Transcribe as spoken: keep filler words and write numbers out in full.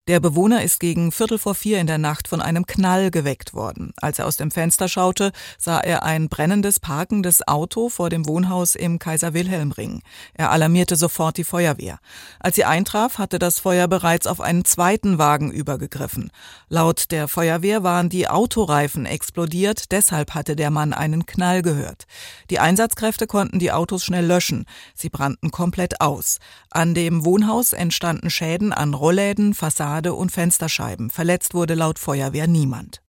Der Bewohner ist gegen Viertel vor vier in der Nacht von einem Knall geweckt worden. Als er aus dem Fenster schaute, sah er ein brennendes, parkendes Auto vor dem Wohnhaus im Kaiser-Wilhelm-Ring. Er alarmierte sofort die Feuerwehr. Als sie eintraf, hatte das Feuer bereits auf einen zweiten Wagen übergegriffen. Laut der Feuerwehr waren die Autoreifen explodiert, deshalb hatte der Mann einen Knall gehört. Die Einsatzkräfte konnten die Autos schnell löschen. Sie brannten komplett aus. An dem Wohnhaus entstanden Schäden an Rollläden, Fassaden und Fensterscheiben. Verletzt wurde laut Feuerwehr niemand.